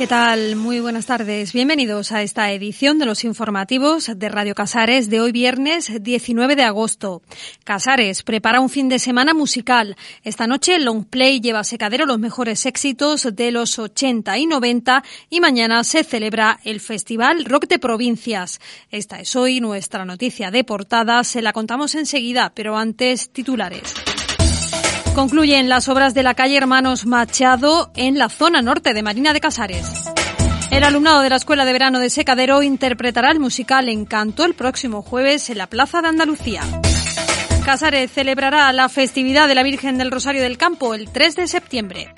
¿Qué tal? Muy buenas tardes. Bienvenidos a esta edición de los informativos de Radio Casares de hoy viernes 19 de agosto. Casares prepara un fin de semana musical. Esta noche Longplay lleva a Secadero los mejores éxitos de los 80 y 90 y mañana se celebra el Festival Rock de Provincias. Esta es hoy nuestra noticia de portada. Se la contamos enseguida, pero antes titulares. Concluyen las obras de la calle Hermanos Machado en la zona norte de Marina de Casares. El alumnado de la Escuela de Verano de Secadero interpretará el musical Encanto el próximo jueves en la Plaza de Andalucía. Casares celebrará la festividad de la Virgen del Rosario del Campo el 3 de septiembre.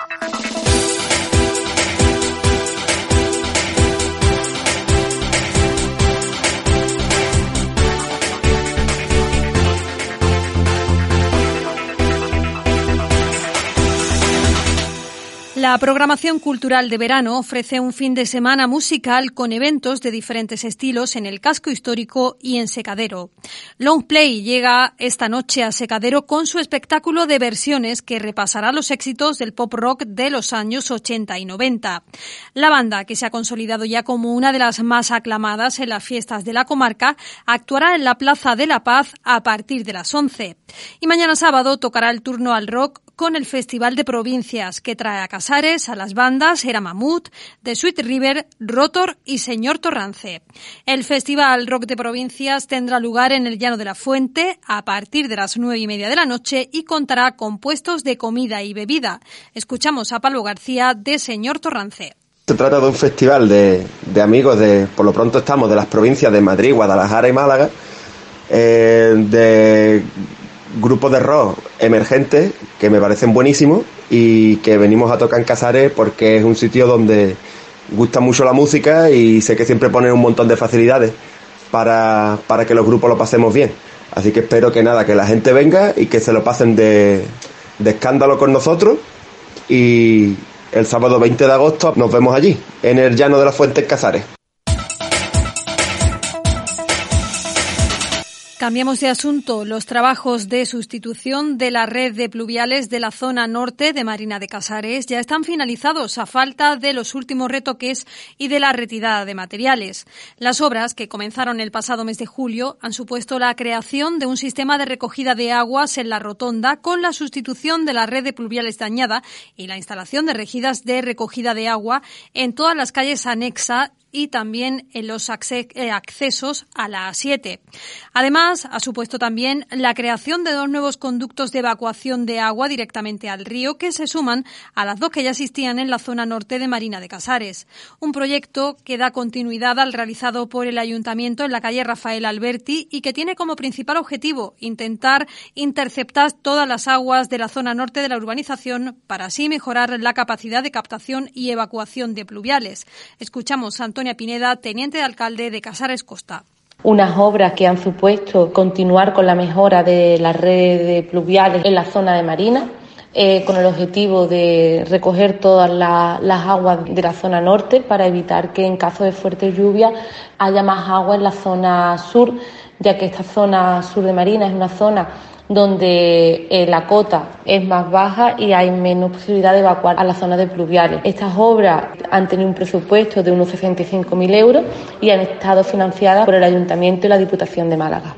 La programación cultural de verano ofrece un fin de semana musical con eventos de diferentes estilos en el casco histórico y en Secadero. Longplay llega esta noche a Secadero con su espectáculo de versiones que repasará los éxitos del pop rock de los años 80 y 90. La banda, que se ha consolidado ya como una de las más aclamadas en las fiestas de la comarca, actuará en la Plaza de la Paz a partir de las 11. Y mañana sábado tocará el turno al rock con el Festival de Provincias, que trae a Casares a las bandas Era Mamut, The Sweet River, Rotor y Señor Torrance. El Festival Rock de Provincias tendrá lugar en el Llano de la Fuente a partir de las 9:30 de la noche y contará con puestos de comida y bebida. Escuchamos a Pablo García de Señor Torrance. Se trata de un festival de amigos por lo pronto estamos de las provincias de Madrid, Guadalajara y Málaga, de grupos de rock emergentes que me parecen buenísimos y que venimos a tocar en Casares porque es un sitio donde gusta mucho la música y sé que siempre ponen un montón de facilidades para que los grupos lo pasemos bien. Así que espero que la gente venga y que se lo pasen de escándalo con nosotros, y el sábado 20 de agosto nos vemos allí, en el Llano de la Fuente en Casares. Cambiamos de asunto. Los trabajos de sustitución de la red de pluviales de la zona norte de Marina de Casares ya están finalizados a falta de los últimos retoques y de la retirada de materiales. Las obras, que comenzaron el pasado mes de julio, han supuesto la creación de un sistema de recogida de aguas en la rotonda con la sustitución de la red de pluviales dañada y la instalación de rejidas de recogida de agua en todas las calles anexas y también en los accesos a la A7. Además, ha supuesto también la creación de 2 nuevos conductos de evacuación de agua directamente al río, que se suman a las 2 que ya existían en la zona norte de Marina de Casares. Un proyecto que da continuidad al realizado por el Ayuntamiento en la calle Rafael Alberti y que tiene como principal objetivo intentar interceptar todas las aguas de la zona norte de la urbanización para así mejorar la capacidad de captación y evacuación de pluviales. Escuchamos a Antonia Pineda, teniente de alcalde de Casares Costa. Unas obras que han supuesto continuar con la mejora de las redes pluviales en la zona de Marina, con el objetivo de recoger todas las aguas de la zona norte para evitar que en caso de fuertes lluvias haya más agua en la zona sur, ya que esta zona sur de Marina es una zona donde la cota es más baja y hay menos posibilidad de evacuar a las zonas de pluviales. Estas obras han tenido un presupuesto de unos 65.000 euros y han estado financiadas por el Ayuntamiento y la Diputación de Málaga.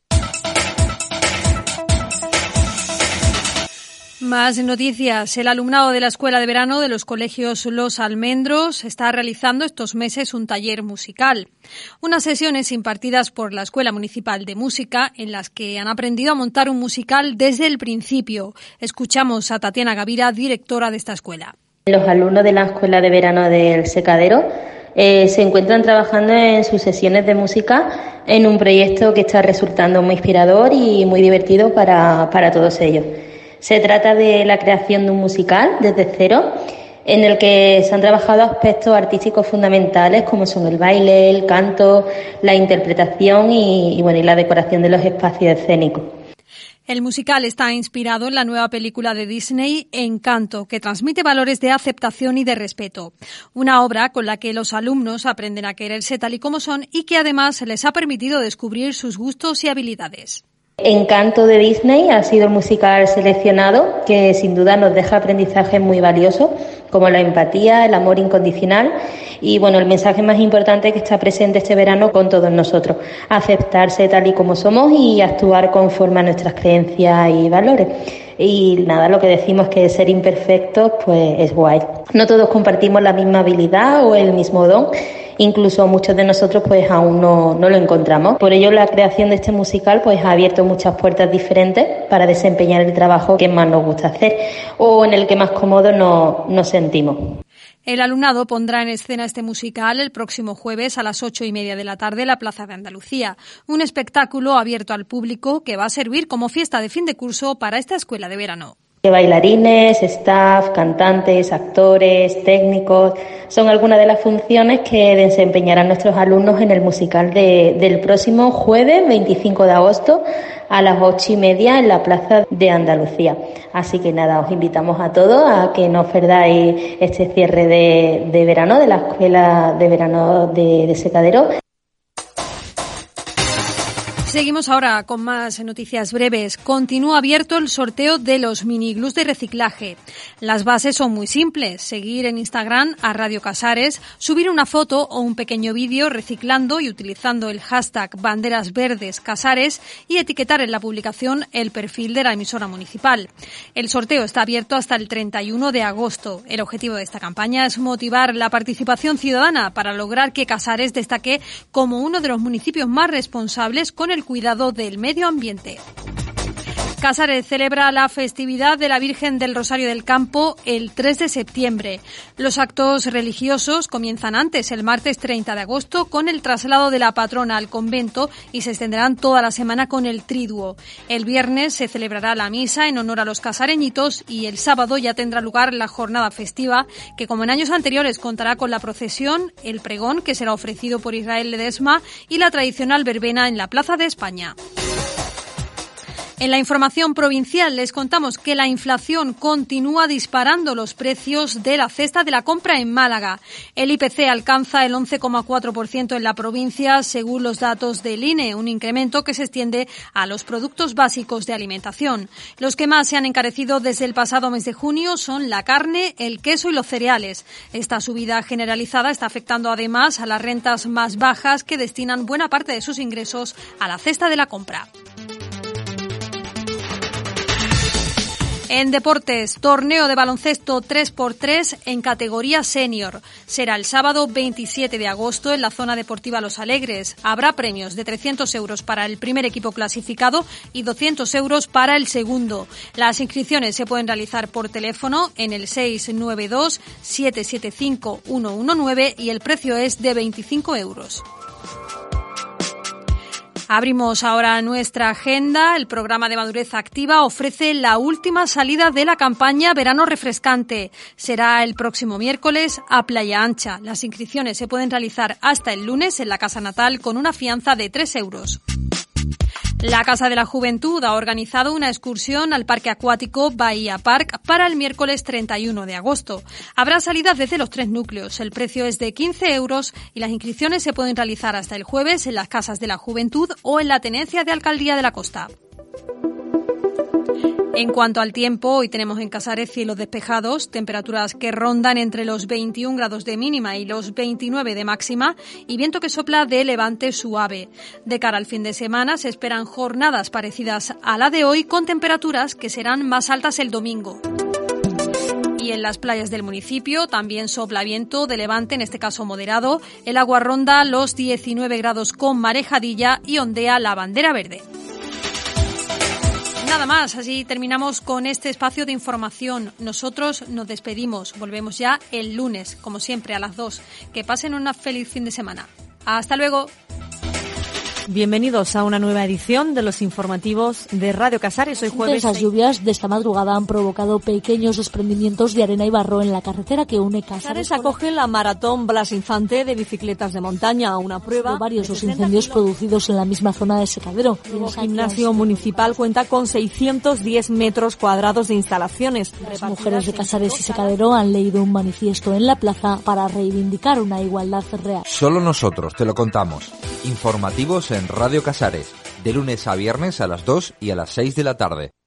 Más noticias. El alumnado de la Escuela de Verano de los colegios Los Almendros está realizando estos meses un taller musical. Unas sesiones impartidas por la Escuela Municipal de Música en las que han aprendido a montar un musical desde el principio. Escuchamos a Tatiana Gavira, directora de esta escuela. Los alumnos de la Escuela de Verano del Secadero se encuentran trabajando en sus sesiones de música en un proyecto que está resultando muy inspirador y muy divertido para todos ellos. Se trata de la creación de un musical desde cero, en el que se han trabajado aspectos artísticos fundamentales como son el baile, el canto, la interpretación y la decoración de los espacios escénicos. El musical está inspirado en la nueva película de Disney, Encanto, que transmite valores de aceptación y de respeto. Una obra con la que los alumnos aprenden a quererse tal y como son y que además les ha permitido descubrir sus gustos y habilidades. Encanto de Disney ha sido el musical seleccionado, que sin duda nos deja aprendizajes muy valiosos, como la empatía, el amor incondicional y bueno, el mensaje más importante que está presente este verano con todos nosotros, aceptarse tal y como somos y actuar conforme a nuestras creencias y valores. Y nada, lo que decimos que ser imperfectos pues es guay. No todos compartimos la misma habilidad o el mismo don, incluso muchos de nosotros pues aún no lo encontramos. Por ello la creación de este musical pues ha abierto muchas puertas diferentes para desempeñar el trabajo que más nos gusta hacer o en el que más cómodos nos sentimos. El alumnado pondrá en escena este musical el próximo jueves a las 8:30 de la tarde en la Plaza de Andalucía. Un espectáculo abierto al público que va a servir como fiesta de fin de curso para esta escuela de verano. Bailarines, staff, cantantes, actores, técnicos, son algunas de las funciones que desempeñarán nuestros alumnos en el musical del próximo jueves 25 de agosto a las 8:30 en la Plaza de Andalucía. Así que nada, os invitamos a todos a que no os perdáis este cierre de verano de la Escuela de Verano de Secadero. Seguimos ahora con más noticias breves. Continúa abierto el sorteo de los miniglús de reciclaje. Las bases son muy simples. Seguir en Instagram a Radio Casares, subir una foto o un pequeño vídeo reciclando y utilizando el hashtag Banderas Verdes Casares y etiquetar en la publicación el perfil de la emisora municipal. El sorteo está abierto hasta el 31 de agosto. El objetivo de esta campaña es motivar la participación ciudadana para lograr que Casares destaque como uno de los municipios más responsables con el cuidado del medio ambiente. Casares celebra la festividad de la Virgen del Rosario del Campo el 3 de septiembre. Los actos religiosos comienzan antes, el martes 30 de agosto, con el traslado de la patrona al convento y se extenderán toda la semana con el triduo. El viernes se celebrará la misa en honor a los casareñitos y el sábado ya tendrá lugar la jornada festiva, que como en años anteriores contará con la procesión, el pregón, que será ofrecido por Israel Ledesma, y la tradicional verbena en la Plaza de España. En la información provincial les contamos que la inflación continúa disparando los precios de la cesta de la compra en Málaga. El IPC alcanza el 11,4% en la provincia, según los datos del INE, un incremento que se extiende a los productos básicos de alimentación. Los que más se han encarecido desde el pasado mes de junio son la carne, el queso y los cereales. Esta subida generalizada está afectando además a las rentas más bajas, que destinan buena parte de sus ingresos a la cesta de la compra. En deportes, torneo de baloncesto 3x3 en categoría senior. Será el sábado 27 de agosto en la zona deportiva Los Alegres. Habrá premios de 300 euros para el primer equipo clasificado y 200 euros para el segundo. Las inscripciones se pueden realizar por teléfono en el 692 775 119 y el precio es de 25 euros. Abrimos ahora nuestra agenda. El programa de Madurez Activa ofrece la última salida de la campaña Verano Refrescante. Será el próximo miércoles a Playa Ancha. Las inscripciones se pueden realizar hasta el lunes en la Casa Natal con una fianza de 3 euros. La Casa de la Juventud ha organizado una excursión al Parque Acuático Bahía Park para el miércoles 31 de agosto. Habrá salidas desde los 3 núcleos. El precio es de 15 euros y las inscripciones se pueden realizar hasta el jueves en las Casas de la Juventud o en la Tenencia de Alcaldía de la Costa. En cuanto al tiempo, hoy tenemos en Casares cielos despejados, temperaturas que rondan entre los 21 grados de mínima y los 29 de máxima y viento que sopla de levante suave. De cara al fin de semana se esperan jornadas parecidas a la de hoy con temperaturas que serán más altas el domingo. Y en las playas del municipio también sopla viento de levante, en este caso moderado. El agua ronda los 19 grados con marejadilla y ondea la bandera verde. Nada más, así terminamos con este espacio de información. Nosotros nos despedimos, volvemos ya el lunes, como siempre a las 2. Que pasen un feliz fin de semana. ¡Hasta luego! Bienvenidos a una nueva edición de los informativos de Radio Casares. Hoy jueves. Esas lluvias de esta madrugada han provocado pequeños desprendimientos de arena y barro en la carretera que une Casares. Acoge la Maratón Blas Infante de bicicletas de montaña, una prueba. De varios los incendios producidos en la misma zona de Secadero. El gimnasio municipal cuenta con 610 metros cuadrados de instalaciones. Las mujeres de Casares y Secadero han leído un manifiesto en la plaza para reivindicar una igualdad real. Solo nosotros te lo contamos. Informativos en Radio Casares, de lunes a viernes a las 2 y a las 6 de la tarde.